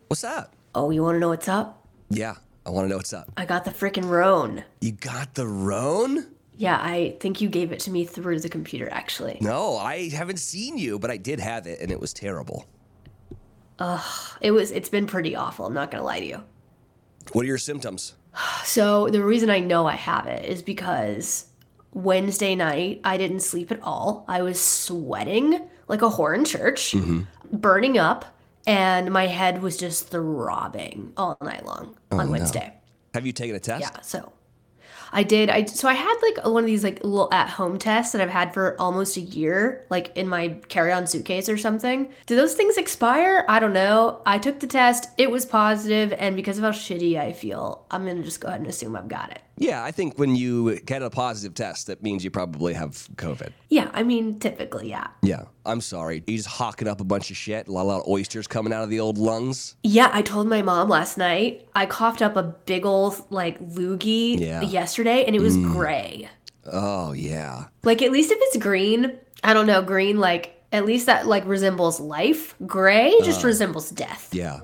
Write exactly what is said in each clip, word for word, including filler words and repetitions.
What's that? Oh, you want to know what's up? Yeah, I want to know what's up. I got the frickin' Roan. You got the Roan? Yeah, I think you gave it to me through the computer, actually. No, I haven't seen you, but I did have it, and it was terrible. Ugh, it was, it's been pretty awful, I'm not gonna lie to you. What are your symptoms? So the reason I know I have it is because Wednesday night, I didn't sleep at all. I was sweating like a whore in church, mm-hmm. burning up, and my head was just throbbing all night long oh, on Wednesday. No. Have you taken a test? Yeah, so I did. I so I had like one of these like little at-home tests that I've had for almost a year, like in my carry-on suitcase or something. Do those things expire? I don't know. I took the test. It was positive, and because of how shitty I feel, I'm gonna just go ahead and assume I've got it. Yeah, I think when you get a positive test, that means you probably have COVID. Yeah, I mean, typically, yeah. Yeah, I'm sorry. You just hawking up a bunch of shit, a lot, a lot of oysters coming out of the old lungs. Yeah, I told my mom last night, I coughed up a big old, like, loogie yeah. yesterday, and it was mm. gray. Oh, yeah. Like, at least if it's green, I don't know, green, like, at least that, like, resembles life. Gray just uh, resembles death. Yeah.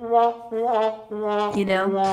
You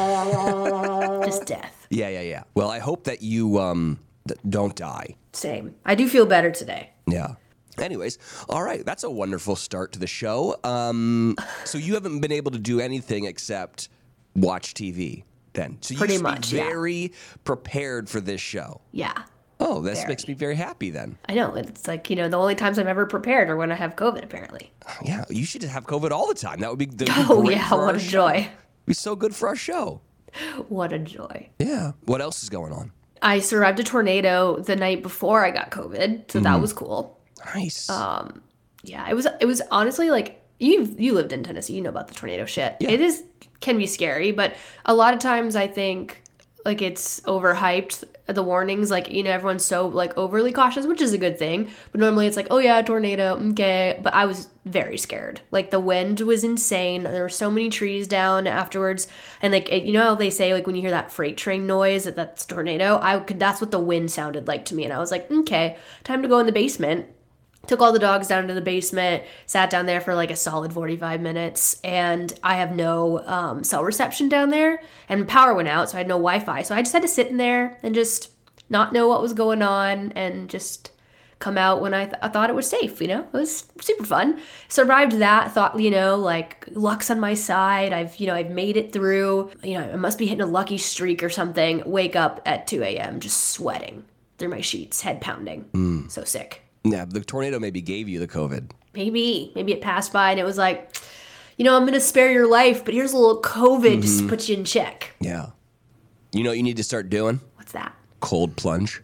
know? Just death. Yeah, yeah, yeah. Well, I hope that you um th- don't die. Same. I do feel better today. Yeah. Anyways, all right. That's a wonderful start to the show. Um, so you haven't been able to do anything except watch T V then. So you Pretty should much, be very yeah. prepared for this show. Yeah. Oh, this very. makes me very happy then. I know. It's like, you know, the only times I'm ever prepared are when I have COVID, apparently. Yeah, you should just have COVID all the time. That would be, that would be oh, great yeah, for what a show. joy. It'd be so good for our show. What a joy. Yeah. What else is going on? I survived a tornado the night before I got COVID, so mm. that was cool. Nice. Um, yeah, it was, it was honestly like, you you lived in Tennessee, you know about the tornado shit. Yeah. It is, can be scary, but a lot of times I think, like, it's overhyped, the warnings, like, you know, everyone's so, like, overly cautious, which is a good thing, but normally it's like, oh yeah, tornado, okay, but I was very scared. Like, the wind was insane, there were so many trees down afterwards, and, like, it, you know how they say, like, when you hear that freight train noise, that that's tornado, I could, that's what the wind sounded like to me, and I was like, okay, time to go in the basement. Took all the dogs down to the basement, sat down there for like a solid forty-five minutes, and I have no um, cell reception down there, and power went out, so I had no Wi-Fi. So I just had to sit in there and just not know what was going on and just come out when I, th- I thought it was safe, you know? It was super fun. Survived that, thought, you know, like, luck's on my side. I've, you know, I've made it through. You know, I must be hitting a lucky streak or something. Wake up at two a.m. just sweating through my sheets, head pounding. Mm. So sick. Yeah, the tornado maybe gave you the COVID. Maybe. Maybe it passed by and it was like, you know, I'm going to spare your life, but here's a little COVID mm-hmm. just to put you in check. Yeah. You know what you need to start doing? What's that? Cold plunge.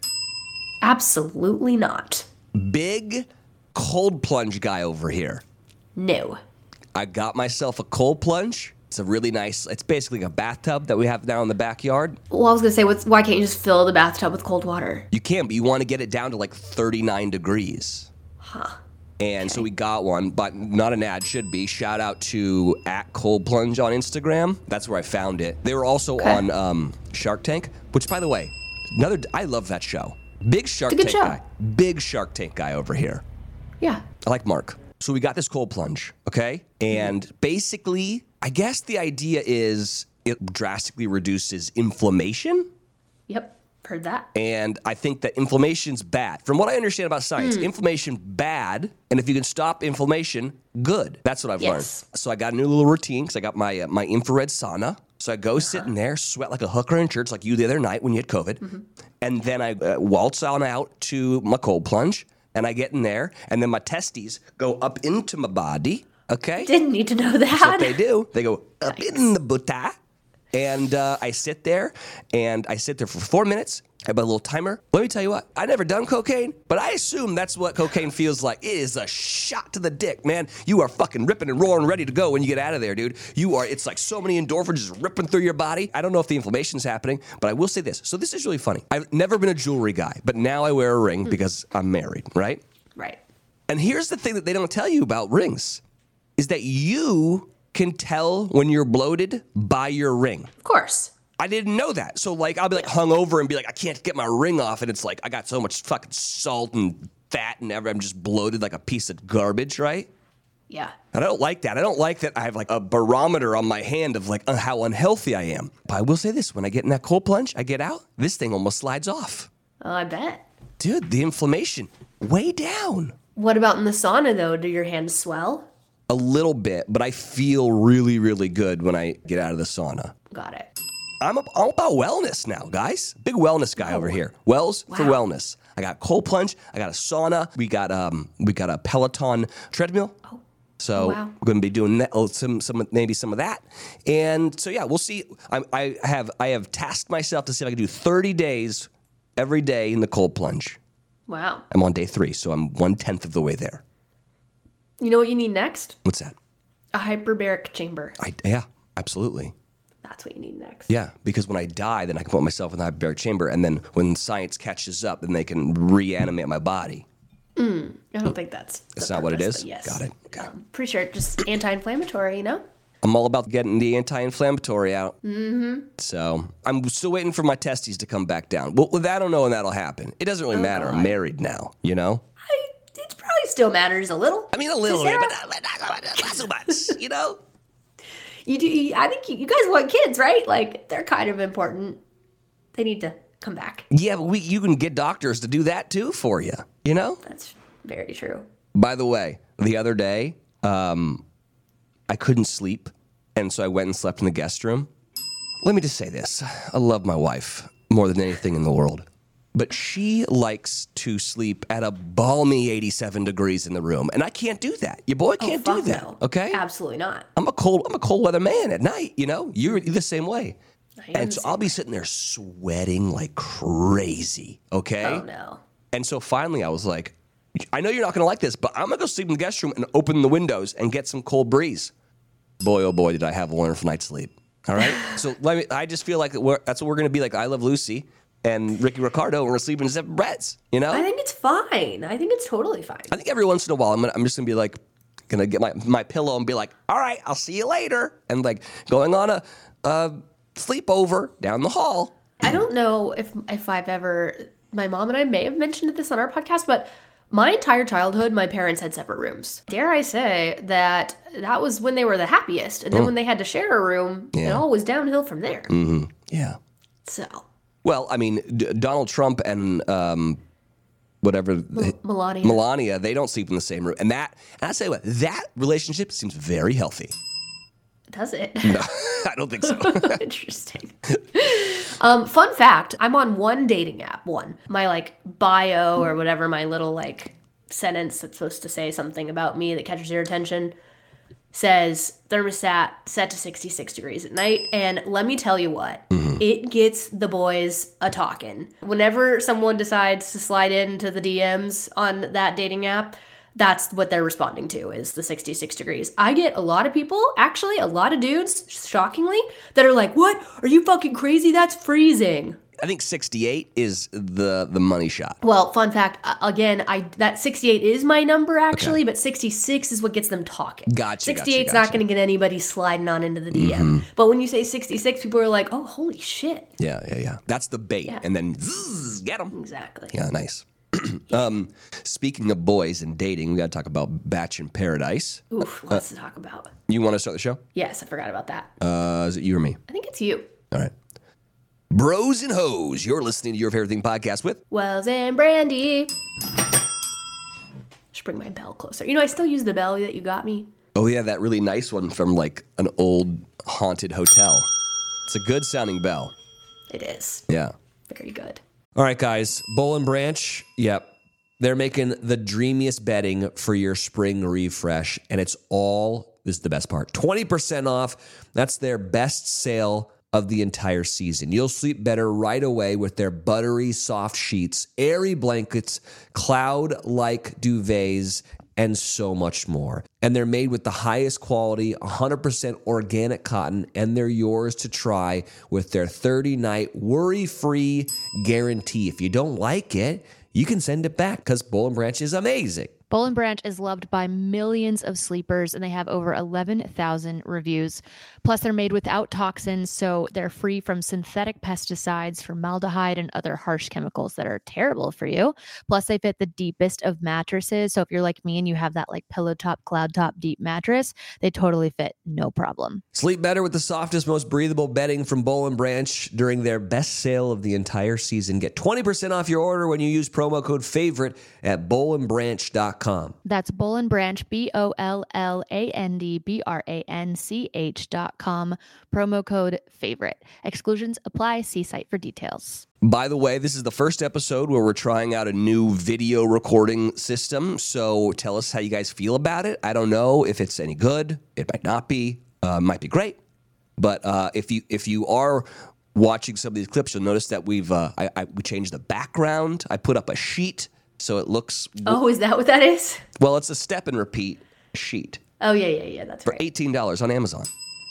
Absolutely not. Big cold plunge guy over here. No. I got myself a cold plunge. It's a really nice, it's basically a bathtub that we have now in the backyard. Well, I was going to say, what's, why can't you just fill the bathtub with cold water? You can, but you want to get it down to like thirty-nine degrees. Huh. And okay. so we got one, but not an ad, should be. Shout out to at Cold Plunge on Instagram. That's where I found it. They were also okay. on um, Shark Tank, which, by the way, another, I love that show. Big Shark Tank show. guy. Big Shark Tank guy over here. Yeah. I like Mark. So we got this cold plunge, okay? And mm-hmm. basically, I guess the idea is it drastically reduces inflammation. Yep, heard that. And I think that inflammation's bad. From what I understand about science, mm. inflammation bad, and if you can stop inflammation, good. That's what I've yes. learned. So I got a new little routine because I got my uh, my infrared sauna. So I go uh-huh. sit in there, sweat like a hooker in church, like you the other night when you had COVID. Mm-hmm. And then I uh, waltz on out to my cold plunge. And I get in there, and then my testes go up into my body, okay? Didn't need to know that. That's what they do. They go up nice. in the buttah, and uh, I sit there, and I sit there for four minutes. I have a little timer. Let me tell you what, I never done cocaine, but I assume that's what cocaine feels like. It is a shot to the dick, man. You are fucking ripping and roaring, ready to go when you get out of there, dude. You are, it's like so many endorphins just ripping through your body. I don't know if the inflammation's happening, but I will say this. So this is really funny. I've never been a jewelry guy, but now I wear a ring mm. because I'm married, right? Right. And here's the thing that they don't tell you about rings, is that you can tell when you're bloated by your ring. Of course. I didn't know that. So, like, I'll be, like, hungover and be like, I can't get my ring off. And it's like, I got so much fucking salt and fat and everything. I'm just bloated like a piece of garbage, right? Yeah. And I don't like that. I don't like that I have like a barometer on my hand of like uh, how unhealthy I am. But I will say this, when I get in that cold plunge, I get out, this thing almost slides off. Oh, I bet. Dude, the inflammation, way down. What about in the sauna, though? Do your hands swell? A little bit, but I feel really, really good when I get out of the sauna. Got it. I'm up, all about wellness now, guys. Big wellness guy over here. Wells for Wow. wellness. I got cold plunge. I got a sauna. We got um, we got a Peloton treadmill. Oh. So Oh, wow. we're going to be doing that, oh, some, some, maybe some of that. And so yeah, we'll see. I, I have I have tasked myself to see if I can do thirty days every day in the cold plunge. Wow. I'm on day three, so I'm one tenth of the way there. You know what you need next? What's that? A hyperbaric chamber. I yeah, absolutely. That's what you need next. Yeah, because when I die, then I can put myself in the hyperbaric chamber, and then when science catches up, then they can reanimate my body. I don't think that's the That's not what it purpose, is? but Yes. Got it. Okay. Um, pretty sure it's just anti-inflammatory, you know? I'm all about getting the anti-inflammatory out. Mm-hmm. So I'm still waiting for my testes to come back down. Well, with that, I don't know when that'll happen. It doesn't really matter. I'm God. married now, you know? I, it probably still matters a little. I mean, a little Sarah? bit, but not, not, not so much, you know? You do. You, I think you, you guys want kids, right? Like they're kind of important. They need to come back. Yeah, but we, you can get doctors to do that too for you, you know? That's very true. By the way, the other day, um, I couldn't sleep, and so I went and slept in the guest room. Let me just say this. I love my wife more than anything in the world. But she likes to sleep at a balmy eighty-seven degrees in the room, and I can't do that. Your boy can't oh, do fuck that, no. okay? Absolutely not. I'm a cold I'm a cold weather man at night, you know? You're the same way. I am And the so same I'll be sitting there sweating like crazy, okay? Oh no. And so finally I was like, I know you're not going to like this, but I'm going to go sleep in the guest room and open the windows and get some cold breeze. Boy, oh boy, did I have a wonderful night's sleep. All right? So let me, I just feel like we're, that's what we're going to be like I Love Lucy and Ricky Ricardo, and we're sleeping in separate beds, you know? I think it's fine. I think it's totally fine. I think every once in a while I'm, gonna, I'm just going to be like, going to get my, my pillow and be like, all right, I'll see you later. And like going on a, a sleepover down the hall. I don't know if if I've ever. My mom and I may have mentioned this on our podcast, but my entire childhood, my parents had separate rooms. Dare I say that that was when they were the happiest, and then when they had to share a room, it Yeah. all was downhill from there. Mm-hmm. Yeah. So. Well, I mean, D- Donald Trump and um, whatever Melania. Melania, they don't sleep in the same room, and that, and I say what that relationship seems very healthy. Does it? No, I don't think so. Interesting. um, fun fact: I'm on one dating app. One, my like bio or whatever, my little like sentence that's supposed to say something about me that catches your attention says thermostat set to sixty-six degrees at night. And let me tell you what, it gets the boys a talking. Whenever someone decides to slide into the D Ms on that dating app, that's what they're responding to is the sixty-six degrees. I get a lot of people, actually a lot of dudes, shockingly, that are like, what? Are you fucking crazy? That's freezing. I think sixty-eight is the the money shot. Well, fun fact, uh, again, I that sixty-eight is my number actually, but sixty-six is what gets them talking. Gotcha, sixty-eight's gotcha, not gotcha. going to get anybody sliding on into the D M. But when you say sixty-six, people are like, oh, holy shit. Yeah, yeah, yeah. That's the bait, Yeah. and then zzz, get them. Exactly. Yeah, nice. um, speaking of boys and dating, we got to talk about Batch in Paradise. Oof, lots to talk about. You want to start the show? Yes, I forgot about that. Uh, is it you or me? I think it's you. All right. Bros and Hoes, you're listening to Your Favorite Thing podcast with Wells and Brandy. Should bring my bell closer. You know, I still use the bell that you got me. Oh yeah, that really nice one from like an old haunted hotel. It's a good sounding bell. It is. Yeah. Very good. All right, guys. Bowl and Branch, yep. They're making the dreamiest bedding for your spring refresh, and it's all, this is the best part, twenty percent off. That's their best sale of the entire season. You'll sleep better right away with their buttery soft sheets, airy blankets, cloud-like duvets, and so much more. And they're made with the highest quality, one hundred percent organic cotton, and they're yours to try with their thirty-night worry-free guarantee. If you don't like it, you can send it back because Bowl and Branch is amazing. Boll and Branch is loved by millions of sleepers, and they have over eleven thousand reviews. Plus, they're made without toxins, so they're free from synthetic pesticides, formaldehyde, and other harsh chemicals that are terrible for you. Plus, they fit the deepest of mattresses. So if you're like me and you have that like pillow top, cloud top, deep mattress, they totally fit, no problem. Sleep better with the softest, most breathable bedding from Boll and Branch during their best sale of the entire season. Get twenty percent off your order when you use promo code FAVORITE at boll and branch dot com. That's Boll and Branch, B O L L A N D B R A N C H dot com. Promo code FAVORITE. Exclusions apply. See site for details. By the way, this is the first episode where we're trying out a new video recording system. So tell us how you guys feel about it. I don't know if it's any good. It might not be. Uh, might be great. But uh, if you if you are watching some of these clips, you'll notice that we've uh, I, I, we changed the background. I put up a sheet so it looks. Oh, is that what that is? Well, it's a step and repeat sheet. Oh, yeah, yeah, yeah. That's for right. eighteen dollars on Amazon.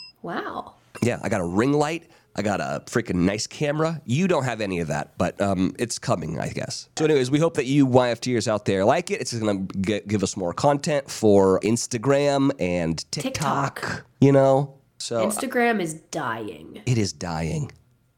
Wow. Yeah, I got a ring light. I got a freaking nice camera. You don't have any of that, but um, it's coming, I guess. So anyways, we hope that you Y F Ters out there like it. It's going to give us more content for Instagram and TikTok, TikTok. you know? So Instagram is dying. It is dying.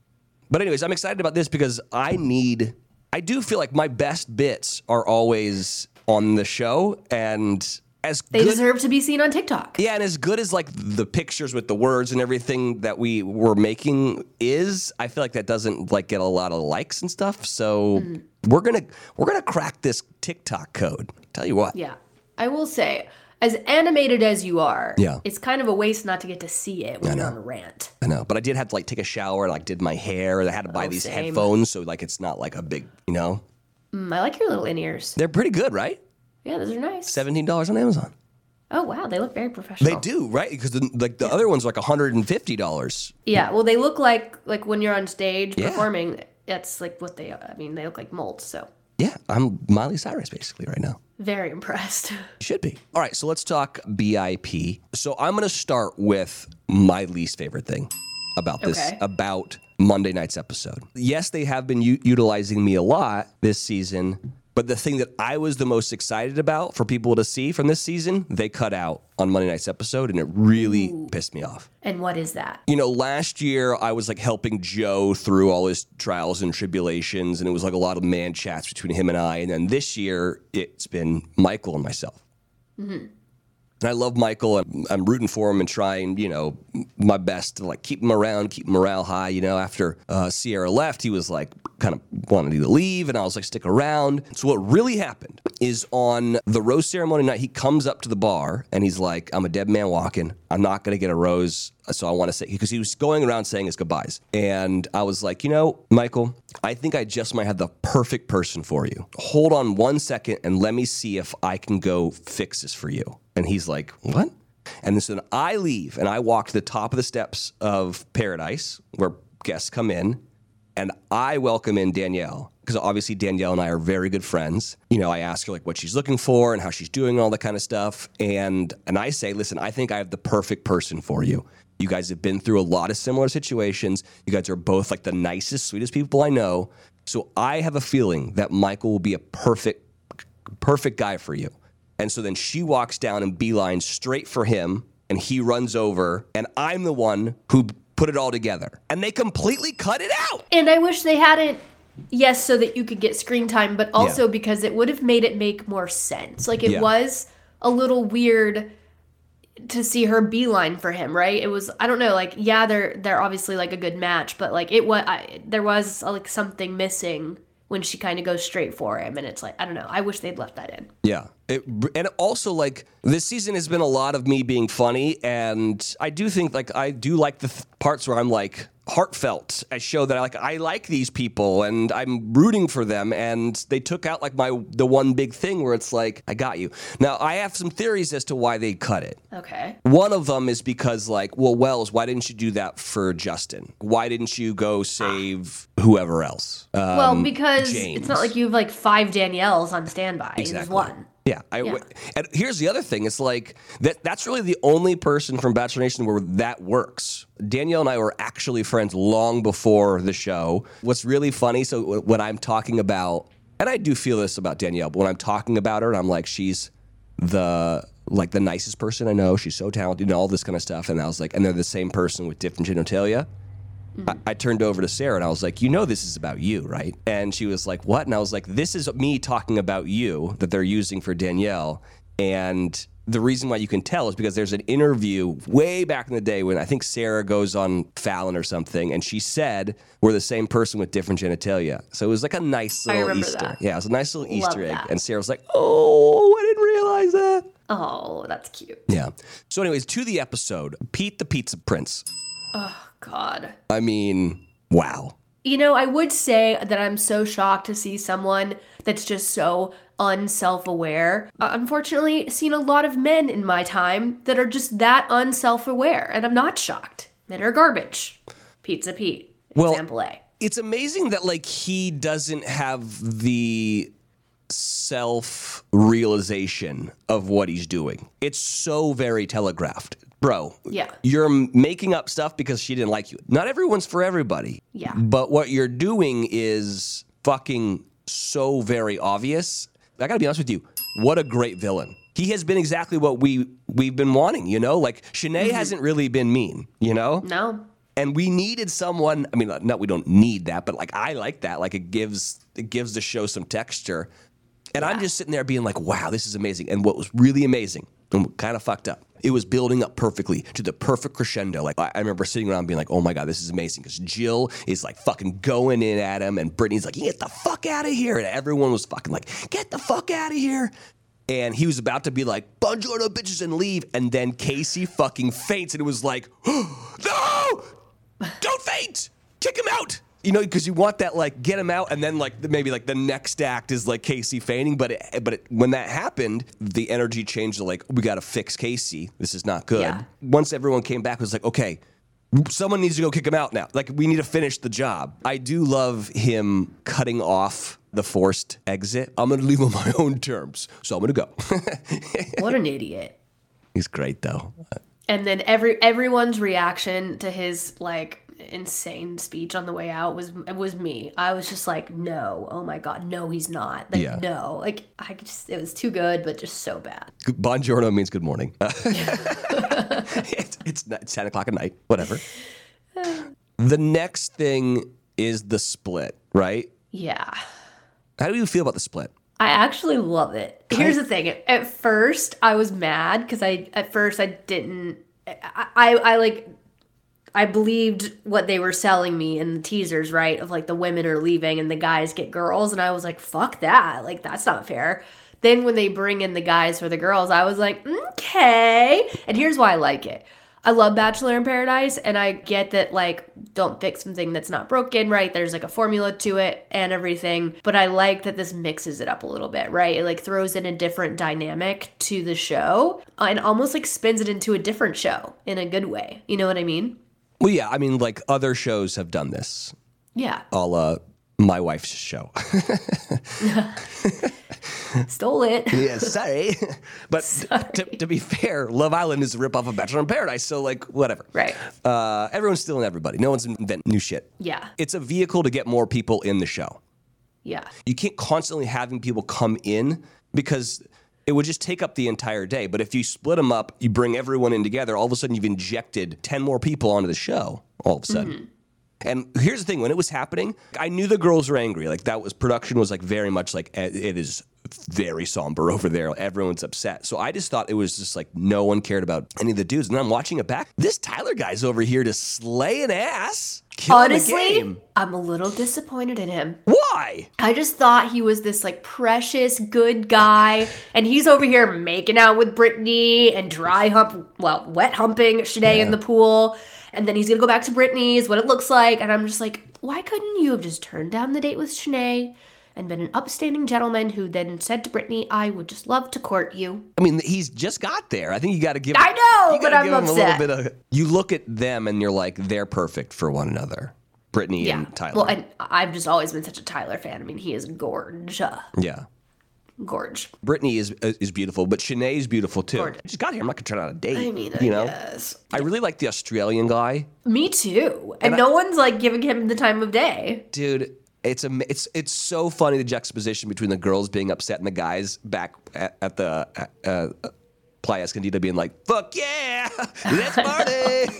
But anyways, I'm excited about this because I need, I do feel like my best bits are always on the show, and as They good, deserve to be seen on TikTok. yeah, and as good as like the pictures with the words and everything that we were making is, I feel like that doesn't like get a lot of likes and stuff. So Mm. we're gonna we're gonna crack this TikTok code. Tell you what. Yeah. I will say, as animated as you are, Yeah. it's kind of a waste not to get to see it when you're on a rant. I know, but I did have to like take a shower, like did my hair, and I had to buy Oh, these same. headphones, so like it's not like a big, you know. Mm, I like your little in-ears. They're pretty good, right? Yeah, those are nice. Seventeen dollars on Amazon. Oh, wow. They look very professional. They do, right? Because the, like the other ones are like one hundred and fifty dollars. Yeah, well, they look like like when you're on stage Yeah. performing. That's like what they. I mean, they look like molds. So Yeah, I'm Miley Cyrus basically right now. very impressed. Should be. All right, so let's talk B I P. So I'm going to start with my least favorite thing about this, Okay. about Monday night's episode. Yes, they have been u- utilizing me a lot this season, but the thing that I was the most excited about for people to see from this season, they cut out on Monday night's episode, and it really pissed me off. And what is that? You know, last year I was like helping Joe through all his trials and tribulations, and it was like a lot of man chats between him and I. And then this year it's been Michael and myself. Mm-hmm. And I love Michael. I'm, I'm rooting for him and trying, you know, my best to like keep him around, keep morale high. You know, after uh, Sierra left, he was like kind of wanted to leave, and I was like, stick around. So what really happened is on the rose ceremony night, he comes up to the bar and he's like, I'm a dead man walking. I'm not going to get a rose. So I want to say, because he was going around saying his goodbyes. And I was like, you know, Michael, I think I just might have the perfect person for you. Hold on one second and let me see if I can go fix this for you. And he's like, what? And then so then I leave and I walk to the top of the steps of Paradise where guests come in, and I welcome in Danielle, because obviously Danielle and I are very good friends. You know, I ask her like what she's looking for and how she's doing and all that kind of stuff. And and I say, listen, I think I have the perfect person for you. You guys have been through a lot of similar situations. You guys are both like the nicest, sweetest people I know. So I have a feeling that Michael will be a perfect, perfect guy for you. And so then she walks down and beelines straight for him, and he runs over, and I'm the one who put it all together. And they completely cut it out. And I wish they hadn't. Yes, so that you could get screen time, but also Yeah. because it would have made it make more sense. Like it Yeah. was a little weird to see her beeline for him, right? It was, I don't know, like yeah, they're they're obviously like a good match, but like it was I, there was like something missing when she kind of goes straight for him, and it's like I don't know. I wish they'd left that in. Yeah. It, and also, like, this season has been a lot of me being funny, and I do think, like, I do like the th- parts where I'm, like, heartfelt. I show that, I like, I like these people, and I'm rooting for them, and they took out, like, my the one big thing where it's like, I got you. Now, I have some theories as to why they cut it. Okay. One of them is because, like, well, Wells, why didn't you do that for Justin? Why didn't you go save whoever else? Um, Well, because James. it's not like you have like five Danielles on standby. It was Exactly. one. Yeah, I, Yeah. and here's the other thing. It's like that. That's really the only person from Bachelor Nation where that works. Danielle and I were actually friends long before the show. What's really funny, so when I'm talking about And I do feel this about Danielle, but when I'm talking about her, I'm like, she's the like the nicest person I know. She's so talented and all this kind of stuff. And I was like, and they're the same person with different genitalia. Mm-hmm. I, I turned over to Sarah and I was like, you know this is about you, right? And she was like, what? And I was like, this is me talking about you that they're using for Danielle. And the reason why you can tell is because there's an interview way back in the day when I think Sarah goes on Fallon or something, and she said we're the same person with different genitalia. So it was like a nice I little remember Easter. that. Yeah, it was a nice little Love Easter egg. that. And Sarah was like, oh, I didn't realize that. Oh, that's cute. Yeah. So anyways, to the episode, Pete the Pizza Prince. Oh, God. I mean, wow. You know, I would say that I'm so shocked to see someone that's just so unself-aware. Uh, unfortunately, seen a lot of men in my time that are just that unself-aware, and I'm not shocked. Men are garbage. Pizza Pete, Well, example A. It's amazing that like he doesn't have the self-realization of what he's doing. It's so very telegraphed. Bro, Yeah. you're making up stuff because she didn't like you. Not everyone's for everybody. Yeah. But what you're doing is fucking so very obvious. I gotta be honest with you. What a great villain. He has been exactly what we, we've been wanting, you know? Like, Shanae Mm-hmm. hasn't really been mean, you know? No. And we needed someone, I mean, not we don't need that, but like I like that. Like it gives it gives the show some texture. And I'm just sitting there being like, wow, this is amazing. And what was really amazing and kind of fucked up, it was building up perfectly to the perfect crescendo. Like I I remember sitting around being like, oh my God, this is amazing. Because Jill is like fucking going in at him and Brittany's like, get the fuck out of here. And everyone was fucking like, get the fuck out of here. And he was about to be like, buongiorno bitches and leave. And then Casey fucking faints and it was like, no! Don't faint! Kick him out! You know, because you want that, like, get him out, and then, like, maybe, like, the next act is, like, Casey fainting. But it, but it, when that happened, the energy changed to, like, we got to fix Casey. This is not good. Yeah. Once everyone came back, it was like, okay, someone needs to go kick him out now. Like, we need to finish the job. I do love him cutting off the forced exit. I'm going to leave on my own terms, so I'm going to go. What an idiot. He's great, though. And then every everyone's reaction to his like insane speech on the way out was was me. I was just like, no, oh my God, no, he's not. Like, Yeah. no, like I just it was too good, but just so bad. Buongiorno means good morning. it's, it's, it's ten o'clock at night, whatever. The next thing is the split, right? Yeah. How do you feel about the split? I actually love it. Here's the thing. At first, I was mad because I at first I didn't. I, I I like. I believed what they were selling me in the teasers, right? Of like the women are leaving and the guys get girls, and I was like, "Fuck that! Like that's not fair." Then when they bring in the guys for the girls, I was like, "Okay." And here's why I like it. I love Bachelor in Paradise, and I get that, like, don't fix something that's not broken, right? There's, like, a formula to it and everything, but I like that this mixes it up a little bit, right? It, like, throws in a different dynamic to the show and almost, like, spins it into a different show in a good way. You know what I mean? Well, yeah, I mean, like other shows have done this, Yeah. a la my wife's show. Stole it. Yeah, sorry. But to, to be fair, Love Island is a ripoff of Bachelor in Paradise, so, like, whatever. Right. Uh, everyone's stealing everybody. No one's inventing new shit. Yeah. It's a vehicle to get more people in the show. Yeah. You can't constantly having people come in because it would just take up the entire day. But if you split them up, you bring everyone in together, all of a sudden you've injected ten more people onto the show all of a sudden. Mm-hmm. And here's the thing, when it was happening, I knew the girls were angry. Like that was, production was like very much like, it is very somber over there. Everyone's upset. So I just thought it was just like no one cared about any of the dudes. And then I'm watching it back. This Tyler guy's over here to slay an ass. Killing the Honestly, game. I'm a little disappointed in him. Why? I just thought he was this like precious good guy, and he's over here making out with Brittany and dry hump, well, wet humping Shanae Yeah. in the pool, and then he's gonna go back to Brittany is what it looks like, and I'm just like, why couldn't you have just turned down the date with Shanae and been an upstanding gentleman who then said to Brittany, I would just love to court you? I mean, he's just got there. I think you got to give. I know, you but gotta I'm give him upset. a little bit of. You look at them and you're like, they're perfect for one another. Brittany Yeah. and Tyler. Well, and I've just always been such a Tyler fan. I mean, he is gorge. yeah. Gorge. Brittany is is beautiful, but Shanae is beautiful too. Gorgeous. I just got here. I'm not gonna turn out a date. I mean, I you know. guess. I really like the Australian guy, Me too. And, And I- no one's like giving him the time of day. dude. It's a, it's it's so funny the juxtaposition between the girls being upset and the guys back at, at the uh, uh, Playa Escondida being like, "Fuck yeah, let's party."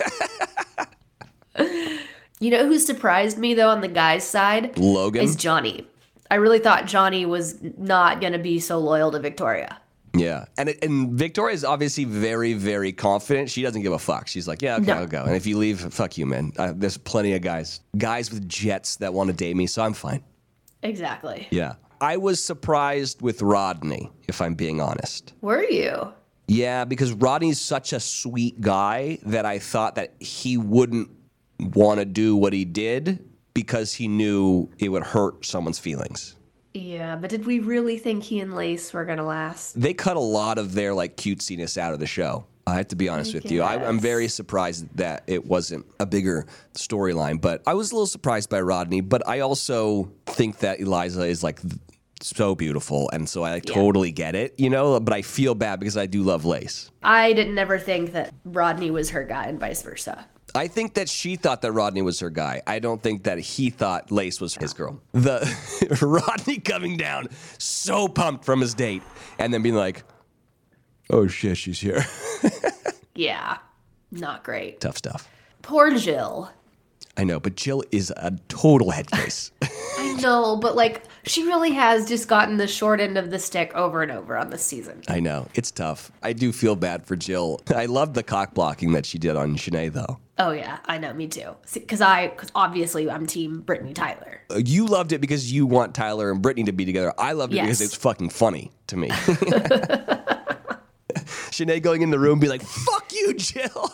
You know who surprised me though on the guys' side? Logan is Johnny. I really thought Johnny was not gonna be so loyal to Victoria. Yeah, and it, and Victoria is obviously very, very confident. She doesn't give a fuck. She's like, yeah, okay, No. I'll go. And if you leave, fuck you, man. Uh, there's plenty of guys, guys with jets that want to date me, so I'm fine. Exactly. Yeah, I was surprised with Rodney, if I'm being honest. Were you? Yeah, because Rodney's such a sweet guy that I thought that he wouldn't want to do what he did because he knew it would hurt someone's feelings. Yeah, but did we really think he and Lace were gonna last? They cut a lot of their like cutesiness out of the show. I have to be honest with you. I, I'm guess. very surprised that it wasn't a bigger storyline, but I was a little surprised by Rodney. But I also think that Eliza is like th- so beautiful, and so I like, Yeah. totally get it, you know. But I feel bad because I do love Lace. I didn't ever think that Rodney was her guy and vice versa. I think that she thought that Rodney was her guy. I don't think that he thought Lace was his girl. The Rodney coming down so pumped from his date and then being like, oh shit, she's here. Yeah, not great. Tough stuff. Poor Jill. I know, but Jill is a total head case. I know, but like, she really has just gotten the short end of the stick over and over on this season. I know. It's tough. I do feel bad for Jill. I love the cock blocking that she did on Shanae, though. Oh yeah, I know, me too. Because I, because obviously I'm team Brittany Tyler. Uh, You loved it because you want Tyler and Brittany to be together. I loved it Yes. because it's fucking funny to me. Shanae going in the room be like, fuck you, Jill.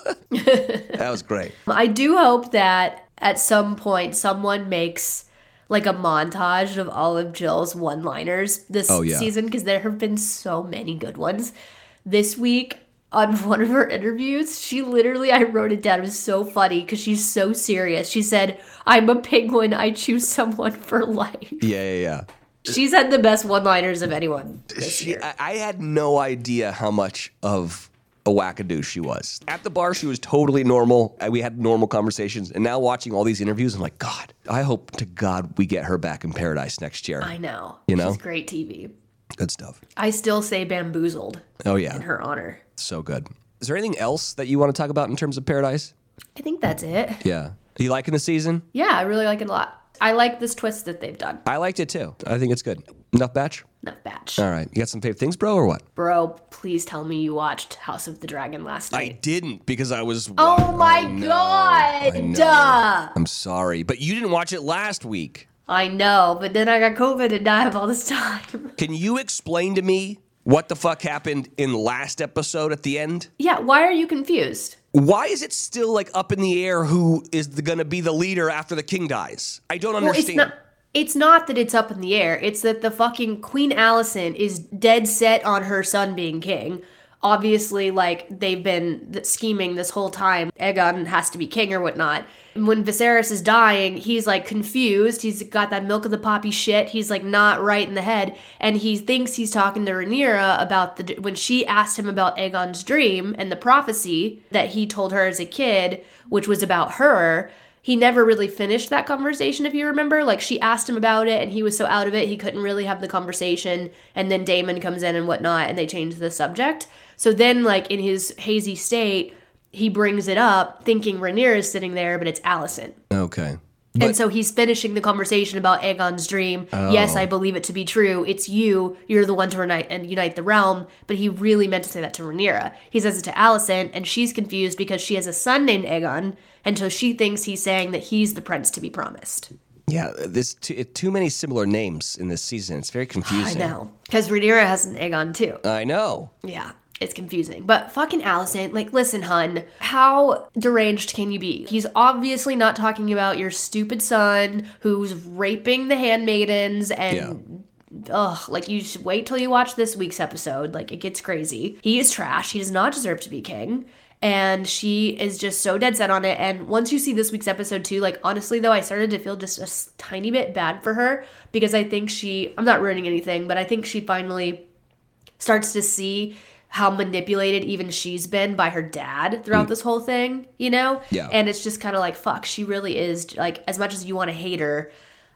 That was great. I do hope that at some point someone makes like a montage of all of Jill's one-liners this Oh, yeah. season because there have been so many good ones. This week on one of her interviews, she literally, I wrote it down, it was so funny because she's so serious. She said, I'm a penguin, I choose someone for life. Yeah, yeah, yeah. She's had the best one-liners of anyone this She, year. I, I had no idea how much of a wackadoo she was. At the bar, she was totally normal. Uh, We had normal conversations. And now watching all these interviews, I'm like, God, I hope to God we get her back in paradise next year. I know. You know? She's great T V. Good stuff. I still say bamboozled Oh, yeah. in her honor. So good. Is there anything else that you want to talk about in terms of paradise? I think that's it. Yeah. Do you liking the season? Yeah, I really like it a lot. I like this twist that they've done. I liked it too. I think it's good. Enough batch? Enough batch. All right. You got some favorite things, bro, or what? Bro, please tell me you watched House of the Dragon last I night. didn't because I was. Oh my I know, god! I know. Duh! I'm sorry, but you didn't watch it last week. I know, but then I got COVID and now I have all this time. Can you explain to me what the fuck happened in last episode at the end? Yeah, why are you confused? Why is it still like up in the air who is going to be the leader after the king dies? I don't Well, it's understand. not. It's not that it's up in the air. It's that the fucking Queen Alicent is dead set on her son being king. Obviously, like, they've been th- scheming this whole time. Aegon has to be king or whatnot. And when Viserys is dying, he's, like, confused. He's got that milk of the poppy shit. He's, like, not right in the head. And he thinks he's talking to Rhaenyra about the... When she asked him about Aegon's dream and the prophecy that he told her as a kid, which was about her... He never really finished that conversation, if you remember. Like, she asked him about it, and he was so out of it, he couldn't really have the conversation. And then Daemon comes in and whatnot, and they change the subject. So then, like, in his hazy state, he brings it up, thinking Rhaenyra is sitting there, but it's Alicent. Okay. and so he's finishing the conversation about Aegon's dream. Yes, I believe it to be true. It's you. You're the one to unite and unite the realm. But he really meant to say that to Rhaenyra. He says it to Alicent, and she's confused because she has a son named Aegon, and so she thinks he's saying that he's the prince to be promised. Yeah, there's too, too many similar names in this season. It's very I confusing. know. Because Rhaenyra has an Aegon, too. I know. Yeah, it's confusing. But fucking Alicent, like, listen, hun, how deranged can you be? He's obviously not talking about your stupid son who's raping the handmaidens and... Ugh, like, you should wait till you watch this week's episode. Like, it gets crazy. He is trash. He does not deserve to be king. And she is just so dead set on it. And once you see this week's episode too, like, honestly, though, I started to feel just a s- tiny bit bad for her because I think she, I'm not ruining anything, but I think she finally starts to see how manipulated even she's been by her dad throughout Mm. this whole thing, you know? Yeah. And it's just kind of like, fuck, she really is, like, as much as you want to hate her,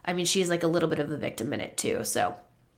I mean, she's like a little bit of a victim in it too. So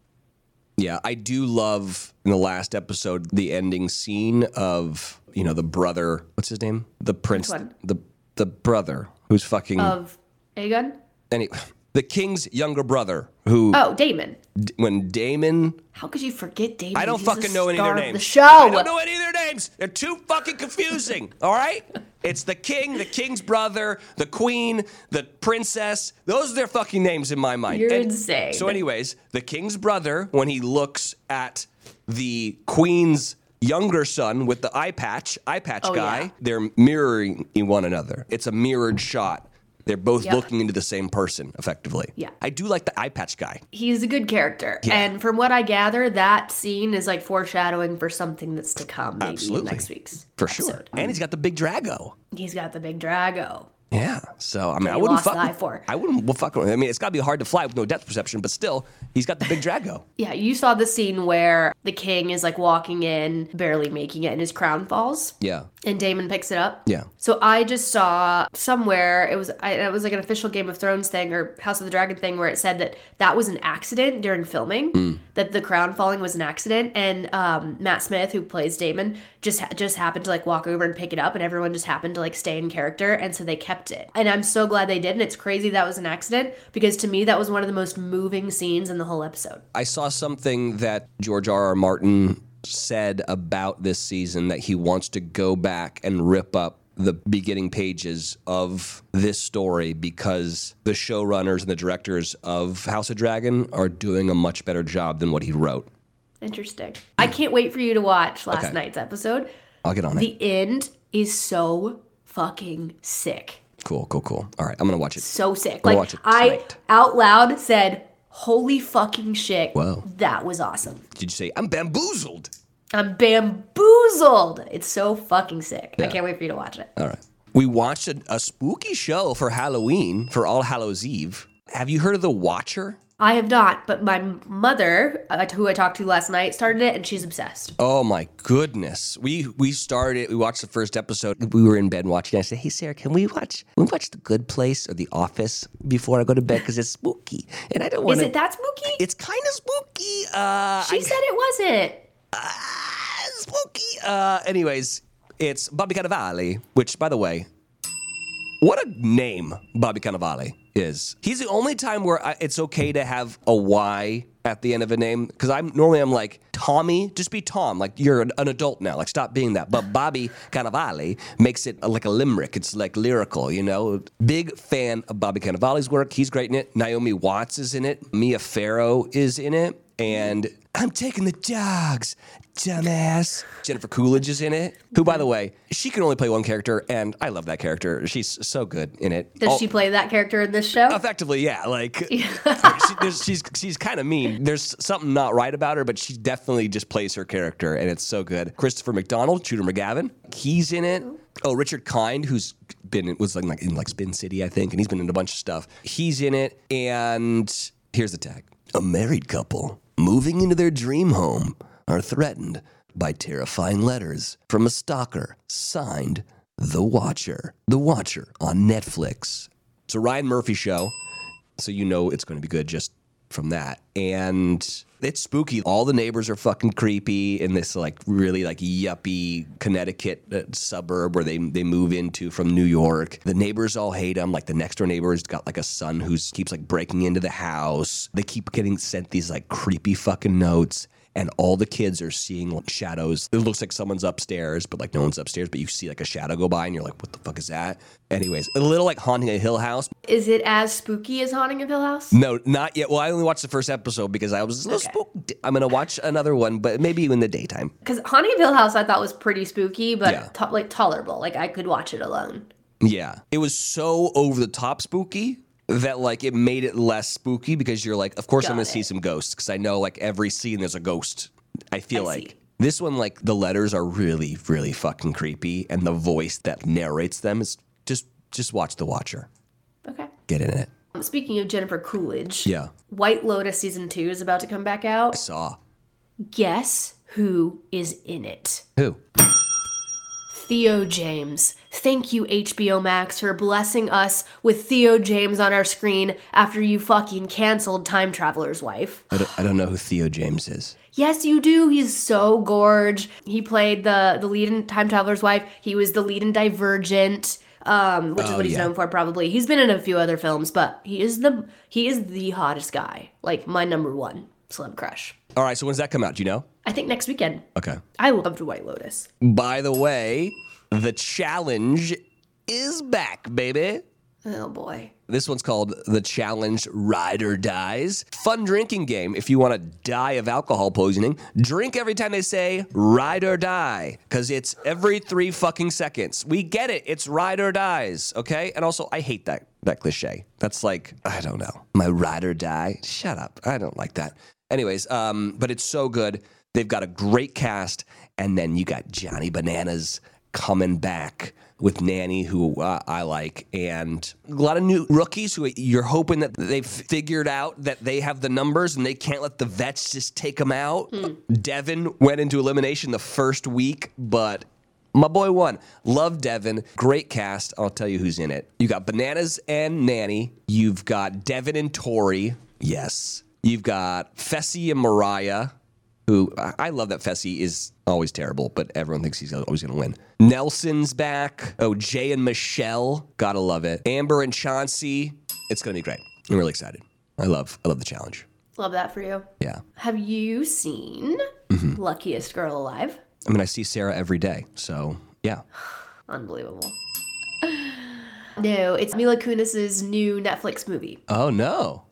Yeah, I do love in the last episode the ending scene of, you know, the brother, what's his name? The prince, Which one? the the brother who's fucking of Aegon. any the king's younger brother who Oh, Damon. d- when Damon How could you forget Damon? I don't He's the fucking know any of star their of names. The show. I don't know any of their names. They're too fucking confusing. All right? It's the king, the king's brother, the queen, the princess. Those are their fucking names in my mind. You're And insane. So, anyways, the king's brother, when he looks at the queen's younger son with the eye patch, eye patch Oh, guy, yeah. they're mirroring one another. It's a mirrored shot. They're both Yep. looking into the same person, effectively. Yeah. I do like the eye patch guy. He's a good character. Yeah. And from what I gather, that scene is like foreshadowing for something that's to come maybe Absolutely. next week's For sure. episode. And he's got the big Drago. He's got the big Drago. Yeah. So I mean, I he wouldn't lost fuck. the eye with- for. I wouldn't well, fuck. with- I mean, it's got to be hard to fly with no depth perception, but still, he's got the big Drago. Yeah, you saw the scene where the king is like walking in, barely making it, and his crown falls, Yeah. and Damon picks it up. Yeah. So I just saw somewhere it was I, it was like an official Game of Thrones thing or House of the Dragon thing where it said that that was an accident during filming, Mm. that the crown falling was an accident, and um, Matt Smith, who plays Damon, just ha- just happened to like walk over and pick it up, and everyone just happened to like stay in character, and so they kept it. And I'm so glad they did, and it's crazy that was an accident because to me that was one of the most moving scenes in the whole episode. I saw something that George R. R. Martin said about this season that he wants to go back and rip up the beginning pages of this story because the showrunners and the directors of House of Dragon are doing a much better job than what he wrote. Interesting. I can't wait for you to watch last Okay. night's episode. I'll get on it. The end is so fucking sick. Cool, cool, cool. All right, I'm gonna watch it. So sick. I'll Like watch it I tonight. out loud said, "Holy fucking shit!" Wow. That was awesome. Did you say I'm bamboozled? I'm bamboozled. It's so fucking sick. I Yeah. can't wait for you to watch it. All right. We watched a, a spooky show for Halloween for All Hallows Eve. Have you heard of The Watcher? I have not, but my mother, uh, who I talked to last night, started it, and she's obsessed. Oh my goodness. We we started we watched the first episode. We were in bed watching. I said, "Hey Sarah, can we watch can we watch The Good Place or The Office before I go to bed cuz it's spooky." And I don't want Is to it that spooky? It's kind of spooky. Uh She I- said it wasn't. ah, spooky. Uh anyways, it's Bobby Cannavale, which by the way, what a name Bobby Cannavale is. He's the only time where I, it's okay to have a Y at the end of a name because I'm normally I'm like Tommy, just be Tom. Like you're an, an adult now. Like stop being that. But Bobby Cannavale makes it like a limerick. It's like lyrical, you know. Big fan of Bobby Cannavale's work. He's great in it. Naomi Watts is in it. Mia Farrow is in it. And I'm taking the dogs, dumbass. Jennifer Coolidge is in it. Who, by the way, she can only play one character, and I love that character. She's so good in it. Does All- she play that character in this show? Effectively, yeah. Like she, there's, she's she's kind of mean. There's something not right about her, but she definitely just plays her character, and it's so good. Christopher McDonald, Shooter McGavin, he's in it. Oh, Richard Kind, who's been was like in like Spin City, I think, and he's been in a bunch of stuff. He's in it, and here's the tag: a married couple moving into their dream home are threatened by terrifying letters from a stalker. Signed, The Watcher. The Watcher on Netflix. It's a Ryan Murphy show, so you know it's going to be good just from that. And it's spooky. All the neighbors are fucking creepy in this like really like yuppie Connecticut uh, suburb where they they move into from New York. The neighbors all hate him. Like the next door neighbor's got like a son who keeps like breaking into the house. They keep getting sent these like creepy fucking notes. And all the kids are seeing like shadows. It looks like someone's upstairs, but like no one's upstairs. But you see like a shadow go by, and you're like, "What the fuck is that?" Anyways, a little like Haunting a Hill House. Is it as spooky as Haunting of Hill House? No, not yet. Well, I only watched the first episode because I was a little Okay. spooked. I'm gonna watch another one, but maybe in the daytime. Because Haunting of Hill House I thought was pretty spooky, but Yeah. to- like tolerable. Like I could watch it alone. Yeah, it was so over the top spooky that like it made it less spooky because you're like, of course I'm Got gonna it. see some ghosts because I know like every scene there's a ghost. I feel I like see. this one, like the letters are really, really fucking creepy, and the voice that narrates them is just just watch The Watcher. Okay. Get in it. Speaking of Jennifer Coolidge, Yeah, White Lotus season two is about to come back out. saw Guess who is in it? who? Theo James. Thank you, H B O Max, for blessing us with Theo James on our screen after you fucking canceled Time Traveler's Wife. I don't, I don't know who Theo James is. Yes, you do. He's so gorge. He played the, the lead in Time Traveler's Wife. He was the lead in Divergent, um, which is Oh, what he's yeah. known for probably. He's been in a few other films, but he is the he is the hottest guy. Like, my number one celeb crush. All right, so when's that come out? Do you know? I think next weekend. Okay. I love the White Lotus. By the way, the challenge is back, baby. Oh, boy. This one's called the Challenge Ride or Dies. Fun drinking game. If you want to die of alcohol poisoning, drink every time they say ride or die, because it's every three fucking seconds. We get it. It's ride or dies, okay? And also, I hate that that cliche. That's like, I don't know, my ride or die. Shut up. I don't like that. Anyways, um, but it's so good. They've got a great cast, and then you got Johnny Bananas coming back with Nanny, who uh, I like, and a lot of new rookies who you're hoping that they've figured out that they have the numbers and they can't let the vets just take them out. Devin went into elimination the first week, but my boy won. Love Devin. Great cast. I'll tell you who's in it. You got Bananas and Nanny. You've got Devin and Tori. Yes. You've got Fessy and Mariah, who I I love that Fessy is always terrible, but everyone thinks he's always going to win. Nelson's back. Oh, Jay and Michelle. Gotta love it. Amber and Chauncey. It's going to be great. I'm really excited. I love I love the challenge. Love that for you. Yeah. Have you seen Luckiest Girl Alive? I mean, I see Sarah every day, so yeah. Unbelievable. No, it's Mila Kunis's new Netflix movie. Oh, no.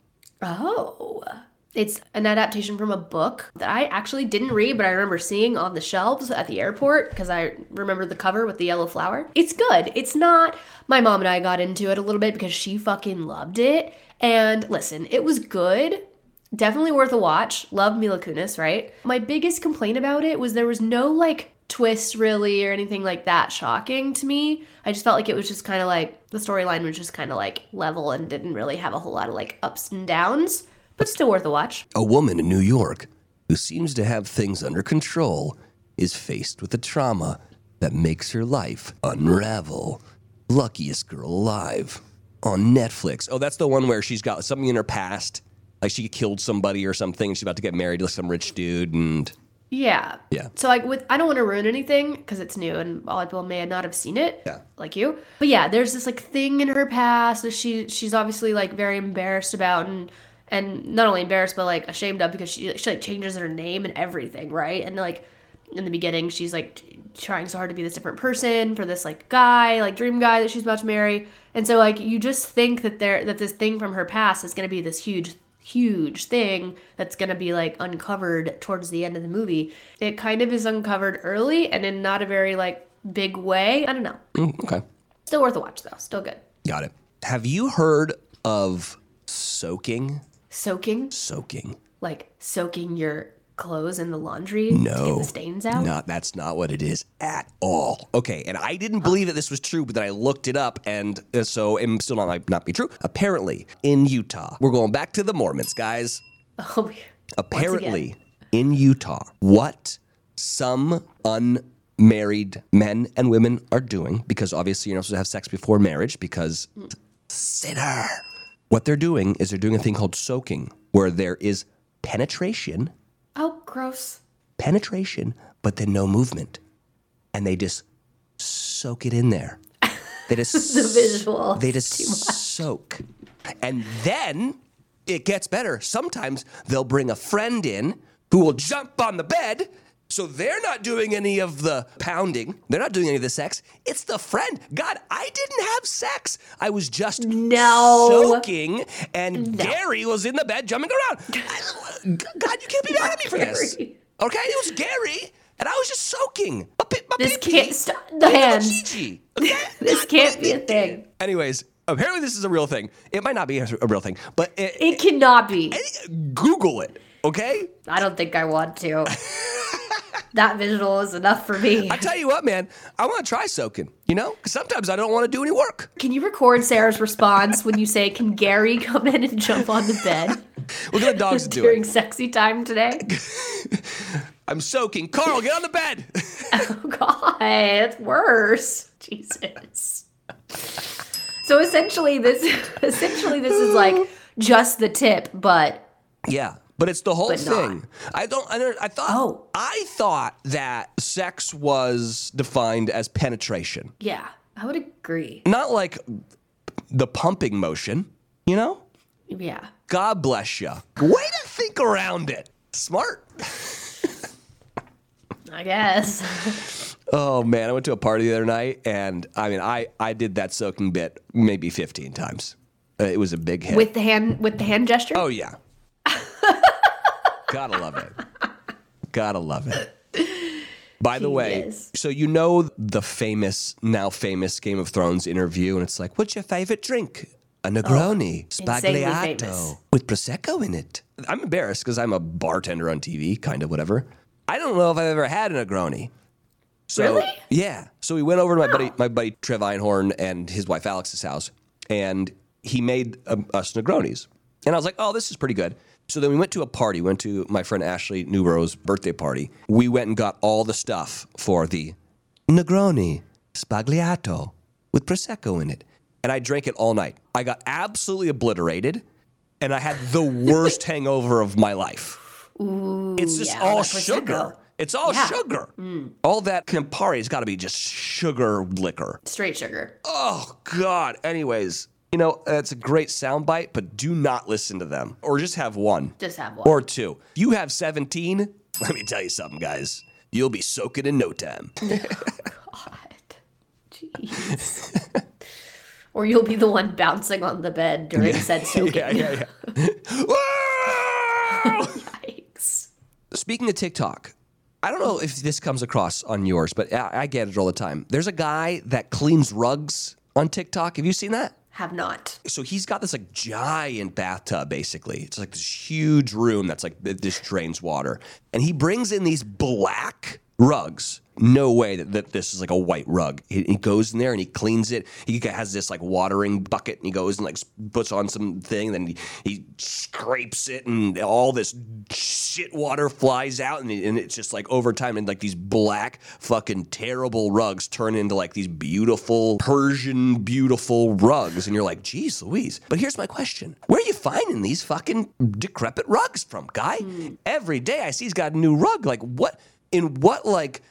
Oh. It's an adaptation from a book that I actually didn't read, but I remember seeing on the shelves at the airport because I remember the cover with the yellow flower. It's good. It's not... My mom and I got into it a little bit because she fucking loved it. And listen, it was good. Definitely worth a watch. Love Mila Kunis, right? My biggest complaint about it was there was no, like, twist really or anything like that shocking to me. I just felt like it was just kind of like... The storyline was just kind of, like, level and didn't really have a whole lot of, like, ups and downs. But still worth a watch. A woman in New York who seems to have things under control is faced with a trauma that makes her life unravel. Luckiest Girl Alive on Netflix. Oh, that's the one where she's got something in her past. Like she killed somebody or something. And she's about to get married to some rich dude. And Yeah. Yeah. So like with I don't want to ruin anything because it's new and a lot of people may not have seen it. Yeah. Like you. But yeah, there's this like thing in her past that she she's obviously like very embarrassed about and and not only embarrassed but like ashamed of because she she like changes her name and everything, right? And like in the beginning she's like t- trying so hard to be this different person for this like guy, like dream guy that she's about to marry. And so like you just think that there that this thing from her past is going to be this huge huge thing that's going to be like uncovered towards the end of the movie. It kind of is uncovered early and in not a very like big way. I don't know. mm, okay, Still worth a watch though. Still good. got it. Have you heard of soaking? Soaking, Soaking. like soaking your clothes in the laundry to No, get the stains out. Not that's not what it is at all. Okay, and I didn't believe that this was true, but then I looked it up, and uh, so it still not might not be true. Apparently, in Utah, we're going back to the Mormons, guys. Oh, Apparently, in Utah, what some unmarried men and women are doing, because obviously you're not supposed to have sex before marriage, because sinner. What they're doing is they're doing a thing called soaking, where there is penetration. oh, gross. penetration, but then no movement. And they just soak it in there. They just The visual. They just soak. And then it gets better. Sometimes they'll bring a friend in who will jump on the bed. So they're not doing any of the pounding. They're not doing any of the sex. It's the friend. God, I didn't have sex. I was just No. soaking, and Gary was in the bed jumping around. God, you can't be mad at me for this. Gary. Okay, it was Gary, and I was just soaking. My, pi- my This pee-pee. can't stop the My little hands. Gigi. Okay? This can't be a thing. Anyways, apparently this is a real thing. It might not be a a real thing, but it, It cannot be. Google it, okay? I don't think I want to. That visual is enough for me. I tell you what, man, I want to try soaking, you know? Because sometimes I don't want to do any work. Can you record Sarah's response when you say, "Can Gary come in and jump on the bed We'll get the dogs to do during it. sexy time today?" I'm soaking. Carl, get on the bed. Oh, God. That's worse. Jesus. So essentially this essentially this is like just the tip, but Yeah, but it's the whole But not. thing. I don't. I, don't, I thought. Oh. I thought that sex was defined as penetration, yeah, I would agree. not like the pumping motion. You know. Yeah. God bless you. Way to think around it. Smart. I guess. Oh man, I went to a party the other night, and I mean, I I did that soaking bit maybe fifteen times. Uh, it was a big hit. With the hand with the hand gesture? Oh yeah. Gotta love it. Gotta love it. By the way, Genius. so you know the famous, now famous Game of Thrones interview, and it's like, what's your favorite drink? A Negroni, insanely Spagliato, famous. with Prosecco in it. I'm embarrassed because I'm a bartender on T V, kind of whatever. I don't know if I've ever had a Negroni. So, Really? Yeah. So we went over to my buddy, my buddy Trev Einhorn and his wife Alex's house, and he made um, us Negronis. And I was like, oh, this is pretty good. So then we went to a party, went to my friend Ashley Newborough's birthday party. We went and got all the stuff for the Negroni Spagliato with Prosecco in it. And I drank it all night. I got absolutely obliterated, and I had the worst hangover of my life. Ooh, It's just yeah, all that Prosecco. sugar. It's all Yeah. sugar. All that Campari's got to be just sugar liquor. Straight sugar. Oh, God. Anyways, you know, it's a great soundbite, but do not listen to them. Or just have one. Just have one. Or two. You have seventeen. Let me tell you something, guys. You'll be soaking in no time. God. Jeez. Or you'll be the one bouncing on the bed during said soaking. yeah, yeah, yeah. Whoa! Yikes. Speaking of TikTok, I don't know if this comes across on yours, but I, I get it all the time. There's a guy that cleans rugs on TikTok. Have you seen that? Have not. So he's got this like giant bathtub, basically. It's like this huge room that's like th- this drains water. And he brings in these black rugs. No way that, that this is like a white rug. He, he goes in there and he cleans it. He has this like watering bucket and he goes and like puts on some thing. Then he, he scrapes it and all this shit water flies out. And, and it's just like over time and like these black fucking terrible rugs turn into like these beautiful Persian beautiful rugs. And you're like, geez Louise. But here's my question. Where are you finding these fucking decrepit rugs from, guy? Hmm. Every day I see he's got a new rug. Like what, in what like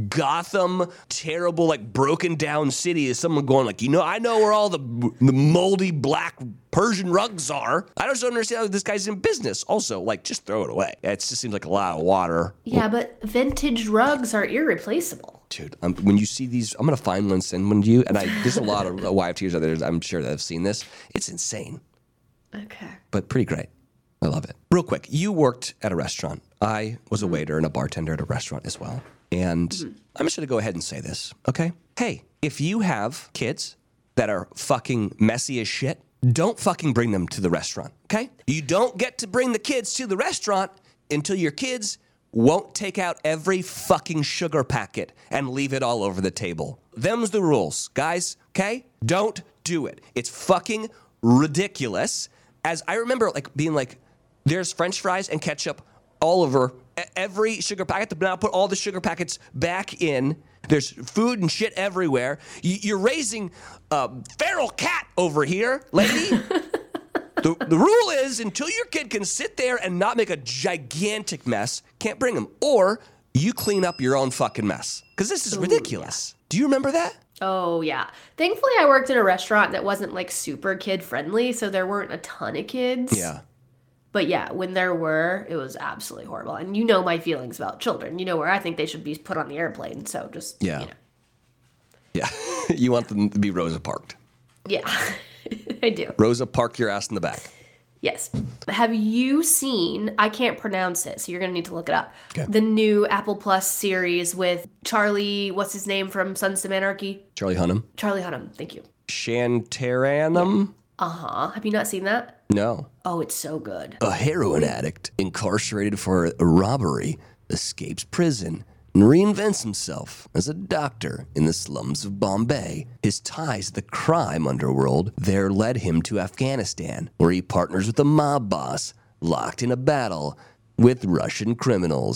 Gotham, terrible, like broken down city is someone going like, you know, I know where all the, the moldy black Persian rugs are. I just don't understand how this guy's in business. Also, like, just throw it away. It just seems like a lot of water. Yeah, but vintage rugs are irreplaceable. Dude, um, when you see these, I'm going to find one and send one to you. And I, there's a lot of Y F Ters out there, I'm sure that have seen this. It's insane, Okay. but pretty great. I love it. Real quick, you worked at a restaurant. I was a waiter and a bartender at a restaurant as well. And I'm just going to go ahead and say this, okay? Hey, if you have kids that are fucking messy as shit, don't fucking bring them to the restaurant, okay? You don't get to bring the kids to the restaurant until your kids won't take out every fucking sugar packet and leave it all over the table. Them's the rules, guys, okay? Don't do it. It's fucking ridiculous. As I remember like being like, there's French fries and ketchup all over every sugar packet. Now put all the sugar packets back in. There's food and shit everywhere. You're raising a feral cat over here, lady. the, the rule is until your kid can sit there and not make a gigantic mess, can't bring them. Or you clean up your own fucking mess. Because this is ridiculous. Do you remember that? Oh, yeah. Thankfully, I worked in a restaurant that wasn't like super kid friendly, so there weren't a ton of kids. Yeah. But yeah, when there were, it was absolutely horrible. And you know my feelings about children. You know where I think they should be put on the airplane. So just, Yeah. you know. Yeah. You want them to be Rosa parked. Yeah, I do. Rosa, park your ass in the back. Yes. Have you seen, I can't pronounce it, so you're going to need to look it up. Okay. The new Apple Plus series with Charlie, what's his name from Sons of Anarchy? Charlie Hunnam. Charlie Hunnam, thank you. Shantaranum? Uh-huh. Have you not seen that? No. Oh, it's so good. A heroin addict incarcerated for a robbery escapes prison and reinvents himself as a doctor in the slums of Bombay. His ties to the crime underworld there led him to Afghanistan, where he partners with a mob boss locked in a battle with Russian criminals.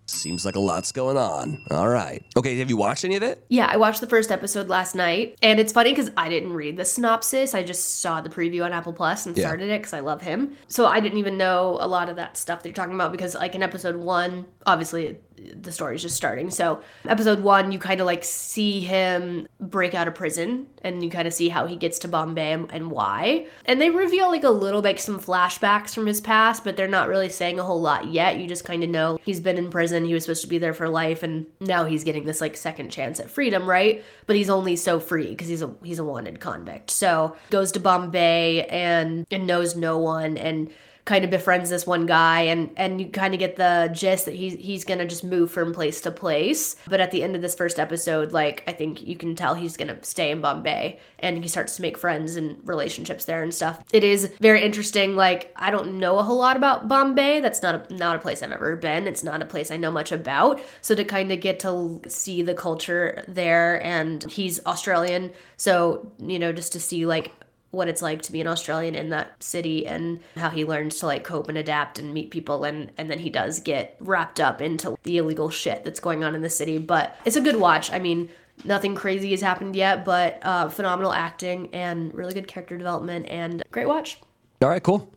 Seems like a lot's going on. All right. Okay, have you watched any of it? Yeah, I watched the first episode last night, and it's funny because I didn't read the synopsis. I just saw the preview on Apple Plus and Yeah. started it because I love him. So I didn't even know a lot of that stuff that you're talking about because, like, in episode one, obviously the story's just starting. So episode one, you kind of like see him break out of prison, and you kind of see how he gets to Bombay and, and why. And they reveal like a little bit some flashbacks from his past, but they're not really saying a whole lot yet. You just kind of know he's been in prison. He was supposed to be there for life, and now he's getting this like second chance at freedom, right? But he's only so free because he's a he's a wanted convict. So goes to Bombay and and knows no one and kind of befriends this one guy, and and you kind of get the gist that he's he's gonna just move from place to place. But at the end of this first episode, like, I think you can tell he's gonna stay in Bombay, and he starts to make friends and relationships there and stuff. It is very interesting. Like, I don't know a whole lot about Bombay. That's not a, not a place I've ever been. It's not a place I know much about. So to kind of get to see the culture there, and he's Australian, so you know, just to see like what it's like to be an Australian in that city and how he learns to like cope and adapt and meet people, and and then he does get wrapped up into the illegal shit that's going on in the city. But it's a good watch. I mean, nothing crazy has happened yet, but uh, phenomenal acting and really good character development and great watch. All right, cool.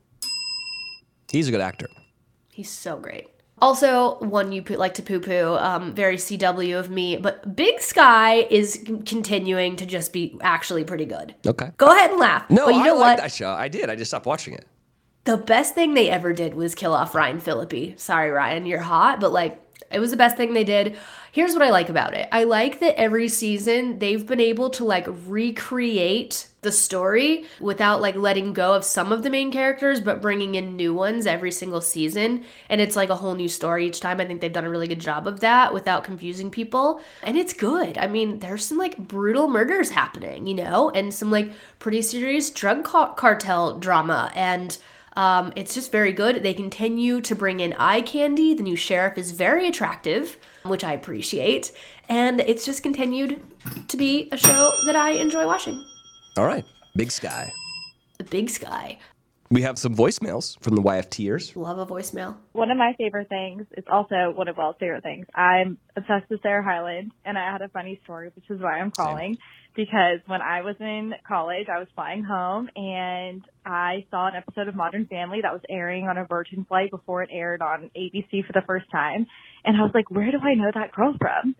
He's a good actor. He's so great. Also, one you like to poo-poo, um, very C W of me, but Big Sky is c- continuing to just be actually pretty good. Okay. Go ahead and laugh. No, but you I know like what? that show. I did. I just stopped watching it. The best thing they ever did was kill off Ryan Phillippe. Sorry, Ryan, you're hot, but like, it was the best thing they did. Here's what I like about it. I like that every season they've been able to like recreate the story without like letting go of some of the main characters, but bringing in new ones every single season. And it's like a whole new story each time. I think they've done a really good job of that without confusing people. And it's good. I mean, there's some like brutal murders happening, you know, and some like pretty serious drug ca- cartel drama. And Um, it's just very good. They continue to bring in eye candy. The new sheriff is very attractive, which I appreciate. And it's just continued to be a show that I enjoy watching. All right. Big Sky. The Big Sky. We have some voicemails from the Y F T'ers. Love a voicemail. One of my favorite things, it's also one of Wells' favorite things. I'm obsessed with Sarah Hyland, and I had a funny story, which is why I'm calling. Because when I was in college, I was flying home, and I saw an episode of Modern Family that was airing on a Virgin flight before it aired on A B C for the first time. And I was like, where do I know that girl from?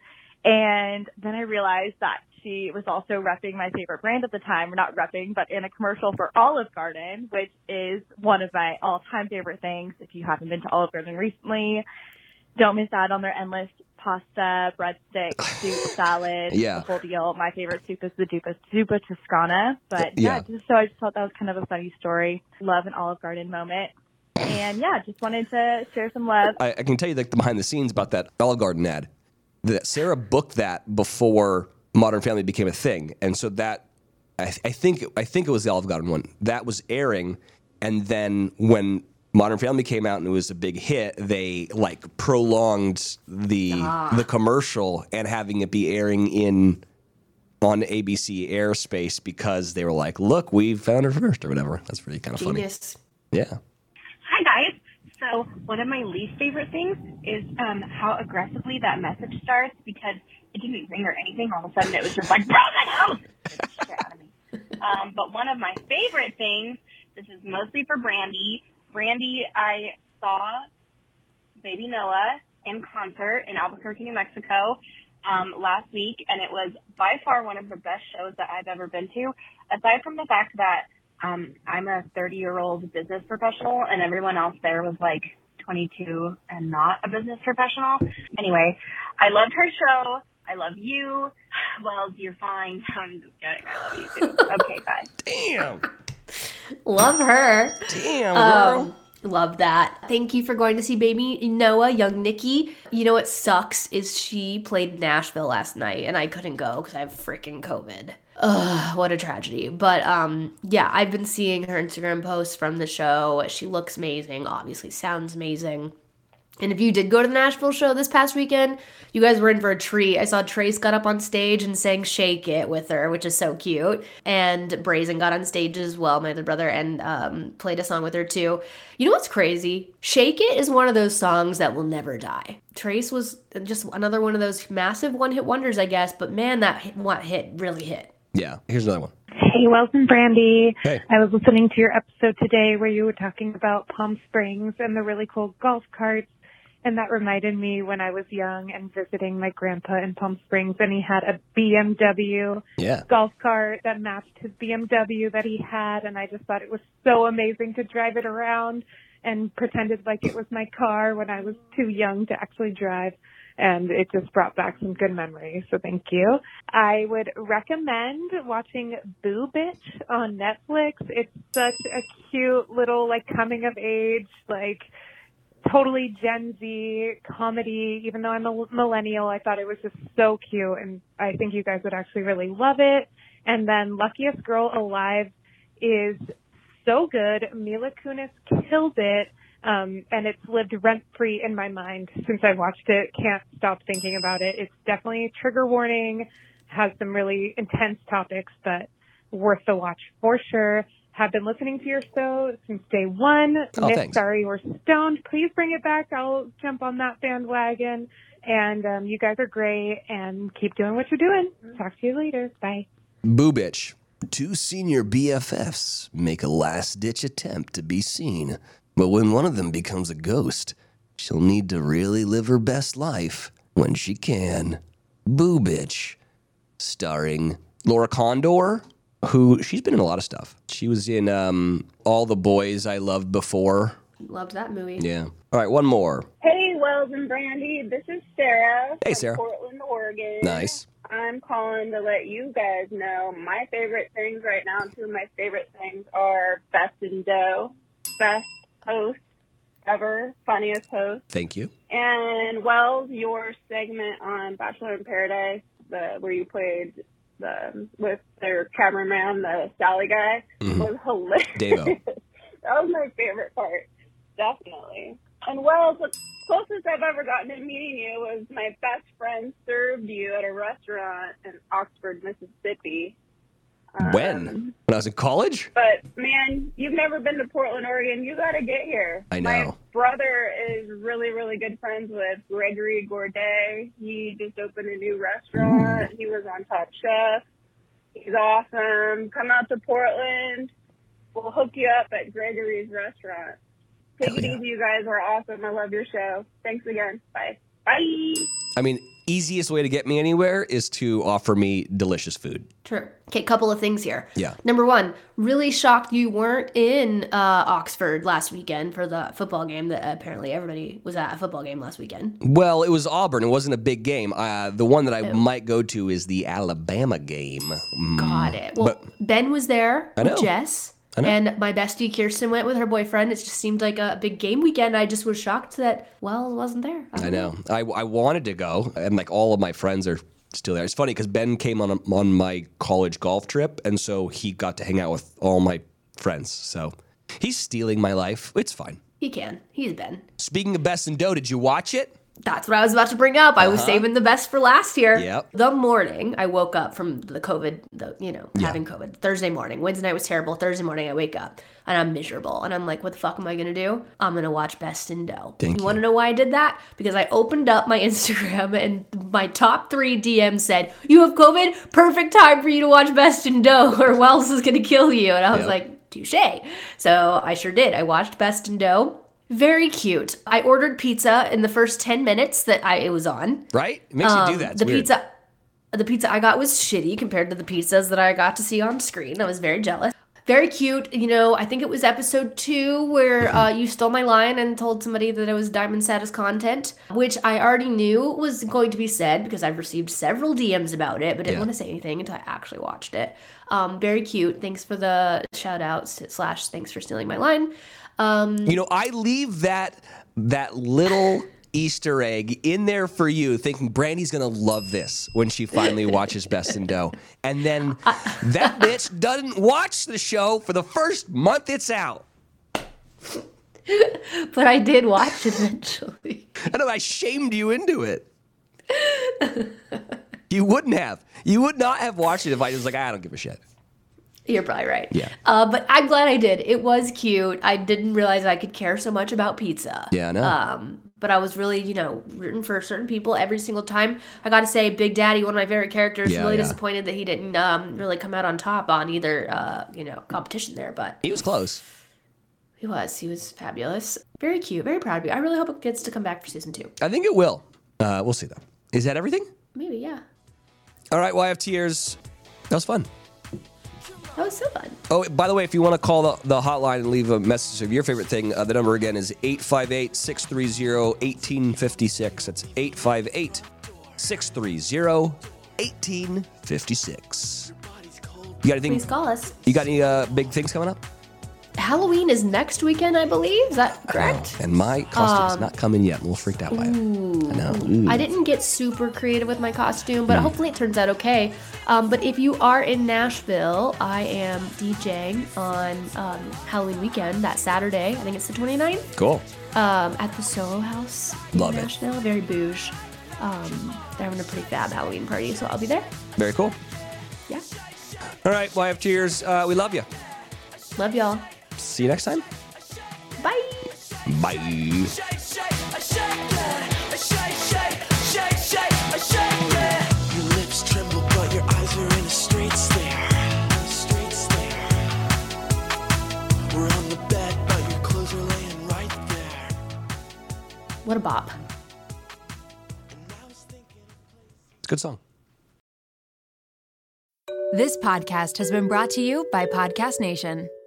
And then I realized that she was also repping my favorite brand at the time. Or not repping, but in a commercial for Olive Garden, which is one of my all-time favorite things. If you haven't been to Olive Garden recently, don't miss out on their endless pasta, breadstick, soup, salad, Yeah. the whole deal. My favorite soup is the Dupa, Zupa Toscana. But yeah, Yeah. just, so I just thought that was kind of a funny story. Love an Olive Garden moment. And yeah, just wanted to share some love. I, I can tell you like the behind the scenes about that Olive Garden ad. That Sarah booked that before Modern Family became a thing, and so that I, I think I think it was the Olive Garden one that was airing, and then when Modern Family came out and it was a big hit, they like prolonged the the commercial and having it be airing in on A B C airspace because they were like, look, we found her first or whatever. That's pretty kind of funny. Genius. Yeah. Hi, guys. So one of my least favorite things is um, how aggressively that message starts, because it didn't ring or anything. All of a sudden, it was just like, Broken House! It scared the shit out of me. Um, but one of my favorite things, this is mostly for Brandy. Brandy, I saw Baby Noah in concert in Albuquerque, New Mexico um, last week, and it was by far one of the best shows that I've ever been to, aside from the fact that Um, I'm a thirty-year-old business professional, and everyone else there was like twenty-two and not a business professional. Anyway, I loved her show. I love you. Well, you're fine. I'm just kidding. I love you too. Okay, bye. Damn. Love her. Damn, girl. Um, love that. Thank you for going to see Baby Noah, young Nikki. You know what sucks is she played Nashville last night, and I couldn't go because I have freaking COVID. Ugh, what a tragedy. But um, yeah, I've been seeing her Instagram posts from the show. She looks amazing, obviously sounds amazing. And if you did go to the Nashville show this past weekend, you guys were in for a treat. I saw Trace got up on stage and sang Shake It with her, which is so cute. And Brazen got on stage as well, my other brother, and um, played a song with her too. You know what's crazy? Shake It is one of those songs that will never die. Trace was just another one of those massive one-hit wonders, I guess. But man, that hit, what hit really hit. Yeah, here's another one. Hey, Wells and Brandy. Hey. I was listening to your episode today where you were talking about Palm Springs and the really cool golf carts. And that reminded me when I was young and visiting my grandpa in Palm Springs, and he had a B M W Yeah. golf cart that matched his B M W that he had. And I just thought it was so amazing to drive it around and pretended like it was my car when I was too young to actually drive. And it just brought back some good memories. So thank you. I would recommend watching Boo Bitch on Netflix. It's such a cute little like coming of age, like totally Gen Z comedy. Even though I'm a millennial, I thought it was just so cute. And I think you guys would actually really love it. And then Luckiest Girl Alive is so good. Mila Kunis killed it. Um, and it's lived rent-free in my mind since I watched it. Can't stop thinking about it. It's definitely trigger warning, has some really intense topics, but worth the watch for sure. Have been listening to your show since day one. Oh, Miss thanks. Sorry We're Stoned. Please bring it back. I'll jump on that bandwagon. And um, you guys are great, and keep doing what you're doing. Talk to you later. Bye. Boo Bitch. Two senior B F Fs make a last-ditch attempt to be seen. But when one of them becomes a ghost, she'll need to really live her best life when she can. Boo Bitch. Starring Laura Condor, who, she's been in a lot of stuff. She was in um, All the Boys I Loved Before. Loved that movie. Yeah. All right, one more. Hey, Wells and Brandy. This is Sarah. Hey, from Sarah. Portland, Oregon. Nice. I'm calling to let you guys know my favorite things right now. Two of my favorite things are Best in Dough, best host ever, funniest host. Thank you. And Wells, your segment on Bachelor in Paradise, the where you played the with their cameraman, the Sally guy, Mhm. was hilarious. Davo. That was my favorite part, definitely. And Wells, the closest I've ever gotten to meeting you was my best friend served you at a restaurant in Oxford, Mississippi. Um, When? When I was in college? But man, you've never been to Portland, Oregon. You got to get here. I My know. brother is really, really good friends with Gregory Gourdet. He just opened a new restaurant. He was on Top Chef. He's awesome. Come out to Portland. We'll hook you up at Gregory's restaurant. Take Hell it yeah. easy, you guys are awesome. I love your show. Thanks again. Bye. Bye. I mean, easiest way to get me anywhere is to offer me delicious food. True. Okay, couple of things here. Yeah. Number one, really shocked you weren't in uh, Oxford last weekend for the football game that apparently everybody was at a football game last weekend. Well, it was Auburn. It wasn't a big game. Uh, the one that I might go to is the Alabama game. Mm. Got it. Well, But- Ben was there I with know. Jess. I know. And my bestie Kirsten went with her boyfriend. It just seemed like a big game weekend. I just was shocked that, well, it wasn't there. I know. I, I wanted to go, and like all of my friends are still there. It's funny because Ben came on a, on my college golf trip, and so he got to hang out with all my friends. So he's stealing my life. It's fine. He can. He's Ben. Speaking of Best in Dough, did you watch it? That's what I was about to bring up. I was saving the best for last year. Yep. The morning I woke up from the COVID, the you know, having COVID. Thursday morning. Wednesday night was terrible. Thursday morning I wake up and I'm miserable. And I'm like, what the fuck am I going to do? I'm going to watch Best in Dough. Thank you. want to know why I did that? Because I opened up my Instagram and my top three D Ms said, you have COVID? Perfect time for you to watch Best in Dough or Wells is going to kill you. And I was Yep. like, touche. So I sure did. I watched Best in Dough. Very cute. I ordered pizza in the first ten minutes that I it was on. Right? It makes you do Um, that. It's the weird. pizza the pizza I got was shitty compared to the pizzas that I got to see on screen. I was very jealous. Very cute. You know, I think it was episode two where uh, you stole my line and told somebody that it was Diamond Status content, which I already knew was going to be said because I've received several D Ms about it, but didn't Yeah. want to say anything until I actually watched it. Um, very cute. Thanks for the shout out slash thanks for stealing my line. Um, You know, I leave that that little Easter egg in there for you, thinking Brandy's gonna love this when she finally watches Best in Dough, and then that bitch doesn't watch the show for the first month it's out. But I did watch it eventually. I know I shamed you into it. You wouldn't have. You would not have watched it if I was like, I don't give a shit. You're probably right. Yeah. Uh, but I'm glad I did. It was cute. I didn't realize I could care so much about pizza. Yeah, I know. Um, but I was really, you know, rooting for certain people every single time. I got to say, Big Daddy, one of my favorite characters, Yeah, really yeah. disappointed that he didn't um, really come out on top on either, uh, you know, competition there. But He was close. he was. He was fabulous. Very cute. Very proud of you. I really hope it gets to come back for season two. I think it will. Uh, we'll see, though. Is that everything? Maybe, yeah. All right, Y F Ters. That was fun. That was so fun. Oh, by the way, if you want to call the, the hotline and leave a message of your favorite thing, uh, the number again is eight five eight, six three zero, one eight five six. That's eight five eight, six three zero, one eight five six. You got anything? Please call us. You got any uh, big things coming up? Halloween is next weekend, I believe. Is that correct? Oh, and my costume's not coming yet. I'm a little freaked out by it. I know. Ooh. I didn't get super creative with my costume, Hmm. but hopefully it turns out okay. Um, but if you are in Nashville, I am DJing on um, Halloween weekend, that Saturday. I think it's the twenty-ninth, Cool. um, at the Soho House in Love it. Nashville. Very bouge. Um, they're having a pretty fab Halloween party, so I'll be there. Very cool. Yeah. All right, Y F Ters. Uh, we love you. Love y'all. See you next time. Bye. Bye. Your lips tremble, but your eyes are in a straight stare. Straight stare. We're on the bed, but your clothes are laying right there. What a bop. It's a good song. This podcast has been brought to you by Podcast Nation.